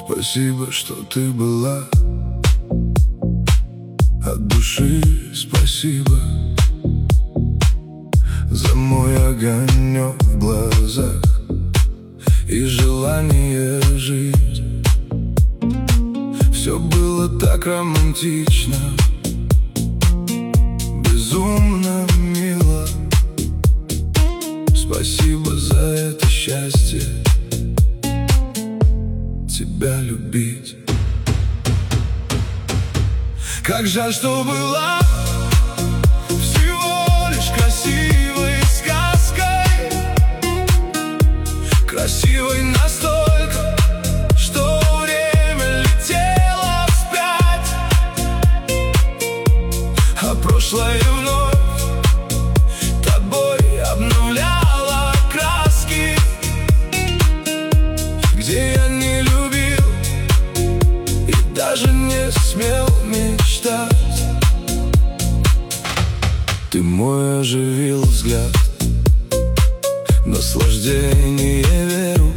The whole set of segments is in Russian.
Спасибо, что ты была. От души спасибо за мой огонек в глазах и желание жить. Все было так романтично, безумно мило. Спасибо за это счастье, тебя любить. Как жаль, что была всего лишь красивой сказкой, красивой настолько, что время летело вспять, а прошлое вновь тобой обновляло краски, где я не любил и даже не смел мечтать. Ты мой оживил взгляд, наслаждение веру,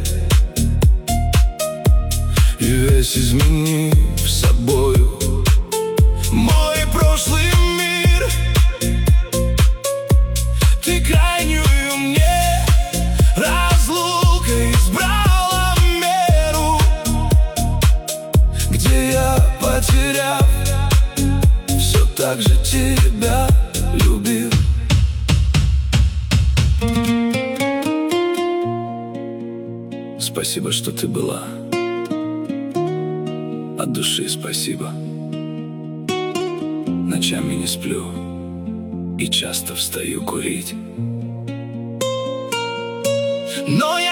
и весь изменив собою мой прошлый мир. Ты крайнюю мне разлукой избрала меру, где я, потеряв, все так же тебя любил. Спасибо, что ты была. От души спасибо. Ночами не сплю и часто встаю курить, но я